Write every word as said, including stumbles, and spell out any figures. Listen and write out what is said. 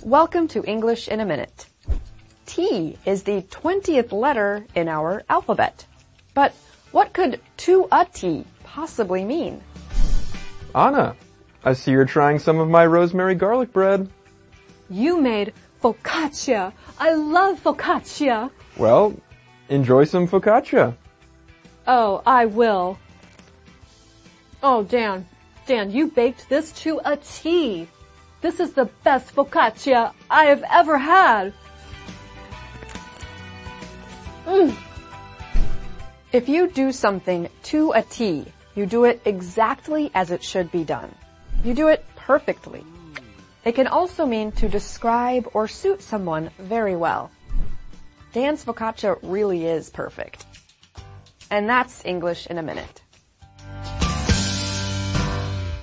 Welcome to English in a Minute. T is the twentieth letter in our alphabet. But what could to a T possibly mean? Anna, I see you're trying some of my rosemary garlic bread. You made focaccia. I love focaccia. Well, enjoy some focaccia. Oh, I will. Oh, Dan. Dan, you baked this to a T. This is the best focaccia I have ever had. Mm. If you do something to a T, you do it exactly as it should be done. You do it perfectly. It can also mean to describe or suit someone very well. Dan's focaccia really is perfect. And that's English in a Minute.